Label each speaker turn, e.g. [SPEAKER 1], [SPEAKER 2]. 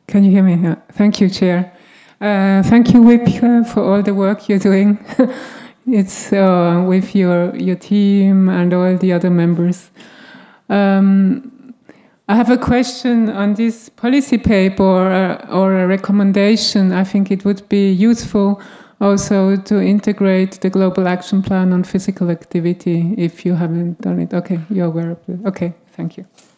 [SPEAKER 1] Can you hear me? Yeah. Thank you, Chair. Thank you, Wipke, for all the work you're doing. It's with your team and all the other members. I have a question on this policy paper or a recommendation. I think it would be useful also to integrate the Global Action Plan on Physical Activity if you haven't done it. Okay, you're aware of it. Okay, thank you.